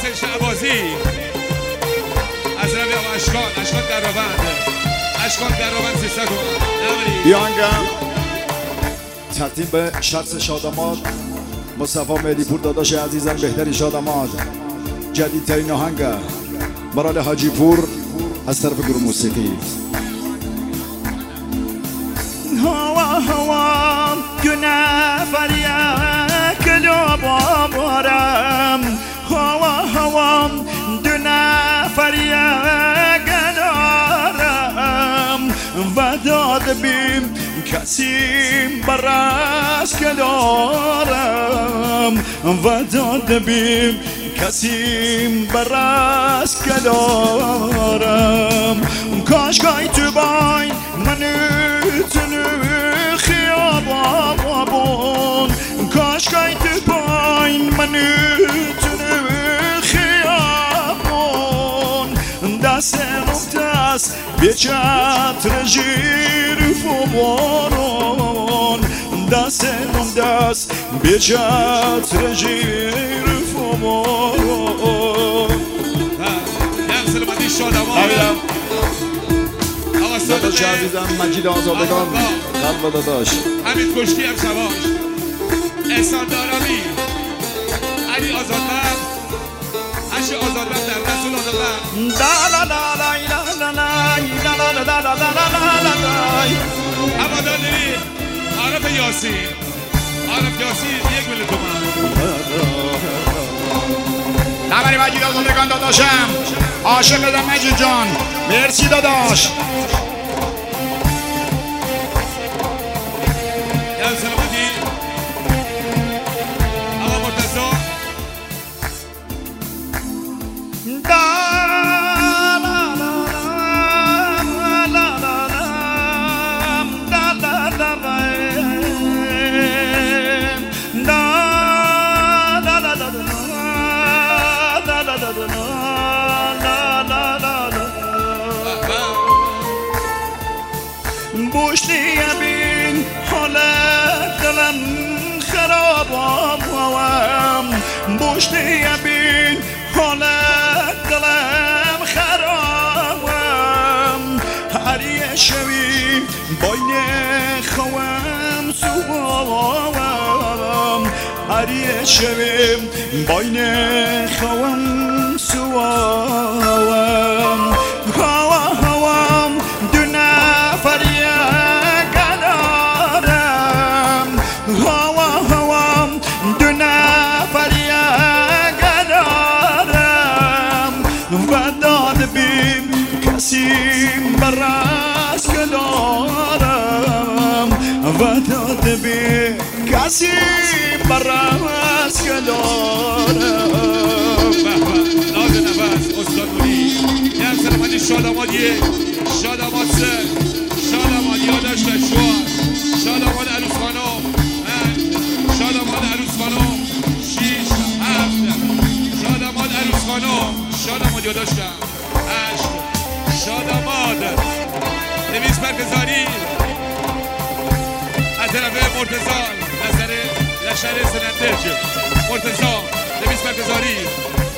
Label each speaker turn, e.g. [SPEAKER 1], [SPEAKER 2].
[SPEAKER 1] شعبازی از روی اشکان گروند اشکان گروند 300 تومن
[SPEAKER 2] بیانگم ترتیب به شخص شاداماد مصطفی مهدیپور داداش عزیزم بهترین شاداماد جدیدترین آهنگ برای حاجی پور از طرف گروه موسیقی
[SPEAKER 3] هوا هوا گناه فریه کلو بابارم هوا هوا دونه فریه گنارم و داد بیم کسیم براس کلارم و داد بیم کسیم براس کلارم کاشکای تو باین منو تنو خیابون کاشکای تو باین منو تنو خیابون دست نقطست بیچتر جیر فوارون دست نقطست بیچتر جیر فوارون
[SPEAKER 1] یم سلامتی شادمان
[SPEAKER 2] داداش عزیزم مجید آزادگان قلب داداش
[SPEAKER 1] حمید کشکی هم شباش احسان دارامی علی آزادبخت عشق آزادبخت در رسول آزادبخت هواداری عارف یاسین 1 میلیون تومان
[SPEAKER 2] نبری مجید آزادگان داداشم عاشق دم مجید جان مرسی داداش
[SPEAKER 1] سلامتی آقا مرتضی
[SPEAKER 3] بوشنیه بین حالت دلم خرابم هوام بوشنیه بین حالت دلم خرابم هر یه شوی باین خوام سوام هر یه شوی باین خوام سوام هوا هوام دونه فریه گلارم هوا هوام دونه فریه گلارم و داد بیم کسیم براس گلارم و داد بیم کسیم براس گلارم
[SPEAKER 1] ناز نفس استاد مولی یم سلامتی شاداماد 1 شاداماد 3 شاداماد یادش شوار شاداماد عروس خانم 5 شاداماد عروس خانم 6 7 شاداماد عروس خانم شاداماد یاداشتم 8 شاداماد 200 مرکزاری از طرف مرتضی لشر سنندج مرتضی 200 مرکزاری